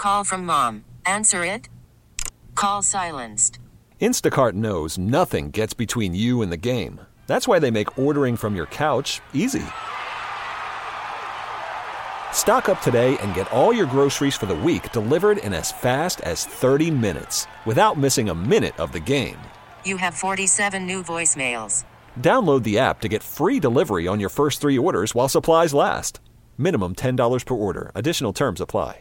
call from mom. Answer it. Call silenced. Instacart knows nothing gets between you and the game. That's why they make ordering from your couch easy. Stock up today and get all your groceries for the week delivered in as fast as 30 minutes without missing a minute of the game. You have 47 new voicemails. Download the app to get free delivery on your first 3 orders while supplies last. Minimum $10 per order. Additional terms apply.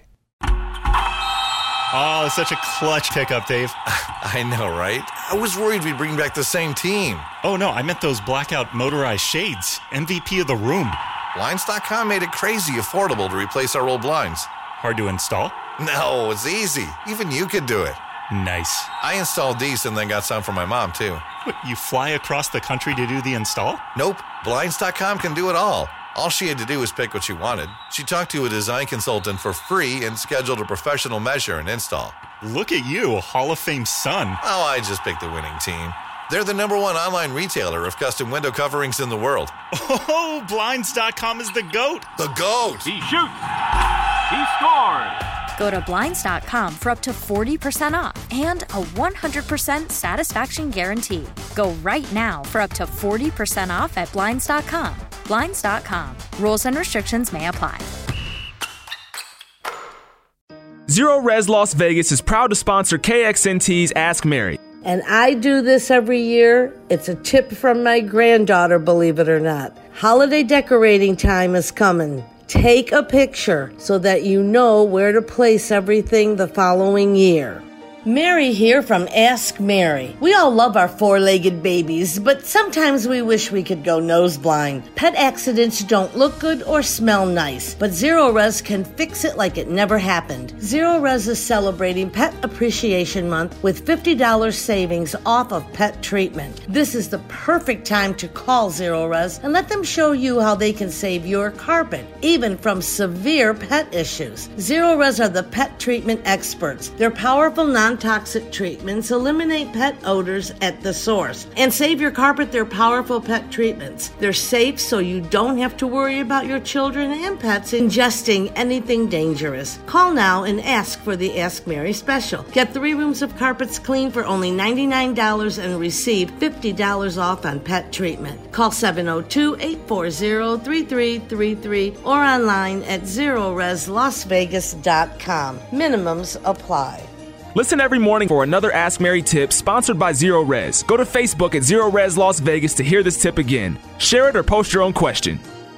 Oh, such a clutch pickup, Dave. I know, right? I was worried we'd bring back the same team. Oh, no, I meant those blackout motorized shades. MVP of the room. Blinds.com made it crazy affordable to replace our old blinds. Hard to install? No, it's easy. Even you could do it. Nice. I installed these and then got some for my mom, too. What, you fly across the country to do the install? Nope. Blinds.com can do it all. All she had to do was pick what she wanted. She talked to a design consultant for free and scheduled a professional measure and install. Look at you, Hall of Fame son. Oh, I just picked the winning team. They're the #1 online retailer of custom window coverings in the world. Oh, Blinds.com is the GOAT. The GOAT! He shoots. He scores. Go to Blinds.com for up to 40% off and a 100% satisfaction guarantee. Go right now for up to 40% off at Blinds.com. Blinds.com. Rules and restrictions may apply. Zero Res Las Vegas is proud to sponsor KXNT's Ask Mary. And I do this every year. It's a tip from my granddaughter, believe it or not. Holiday decorating time is coming. Take a picture so that you know where to place everything the following year. Mary here from Ask Mary. We all love our 4-legged babies, but sometimes we wish we could go nose blind. Pet accidents don't look good or smell nice, but Zero Res can fix it like it never happened. Zero Res is celebrating Pet Appreciation Month with $50 savings off of pet treatment. This is the perfect time to call Zero Res and let them show you how they can save your carpet, even from severe pet issues. Zero Res are the pet treatment experts. Their powerful non-toxic treatments eliminate pet odors at the source and save your carpet. Their powerful pet treatments. They're safe, so you don't have to worry about your children and pets ingesting anything dangerous. Call now and ask for the Ask Mary special. Get 3 rooms of carpets clean for only $99 and receive $50 off on pet treatment. Call 702-840-3333 or online at ZeroResLasVegas.com. Minimums apply. Listen every morning for another Ask Mary tip sponsored by Zero Res. Go to Facebook at Zero Res Las Vegas to hear this tip again. Share it or post your own question.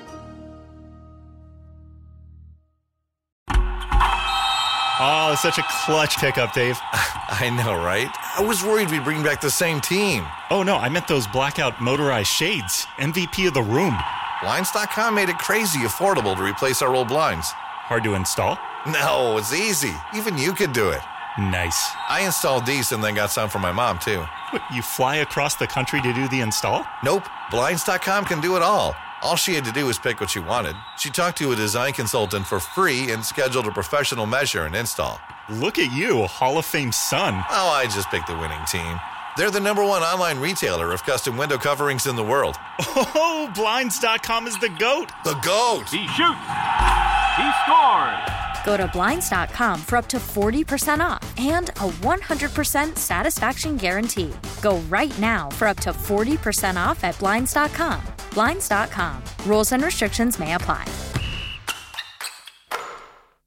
Oh, such a clutch pickup, Dave. I know, right? I was worried we'd bring back the same team. Oh, no, I meant those blackout motorized shades. MVP of the room. Blinds.com made it crazy affordable to replace our old blinds. Hard to install? No, it's easy. Even you could do it. Nice. I installed these and then got some for my mom, too. What, you fly across the country to do the install? Nope. Blinds.com can do it all. All she had to do was pick what she wanted. She talked to a design consultant for free and scheduled a professional measure and install. Look at you, Hall of Fame son. Oh, I just picked the winning team. They're the #1 online retailer of custom window coverings in the world. Oh, Blinds.com is the GOAT. The GOAT! He shoots. He scores. Go to Blinds.com for up to 40% off and a 100% satisfaction guarantee. Go right now for up to 40% off at Blinds.com. Blinds.com. Rules and restrictions may apply.